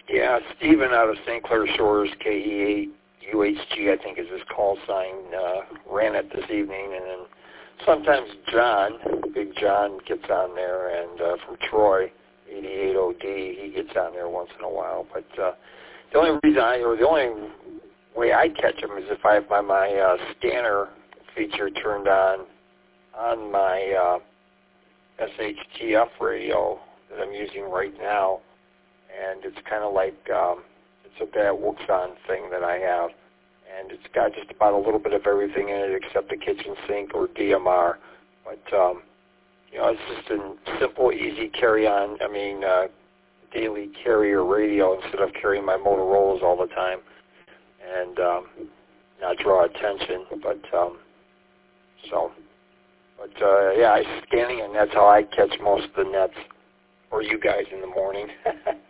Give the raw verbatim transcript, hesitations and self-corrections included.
Yeah, Stephen out of Saint Clair Shores, K E eight U H G, I think is his call sign, uh, ran it this evening. And then sometimes John, Big John, gets on there, and uh, from Troy, eighty-eight O D, he gets on there once in a while. But uh, the only reason I, or the only way I catch him is if I have my, my uh, scanner feature turned on on my uh, S H T F radio that I'm using right now. And it's kind of like, um, it's a that Wuxon thing that I have. And it's got just about a little bit of everything in it except the kitchen sink or D M R. But, um, you know, it's just a simple, easy carry-on, I mean, uh, daily carrier radio instead of carrying my Motorola's all the time and um, not draw attention. But, um, so, but, uh, yeah, I'm scanning, and that's how I catch most of the nets, or you guys in the morning.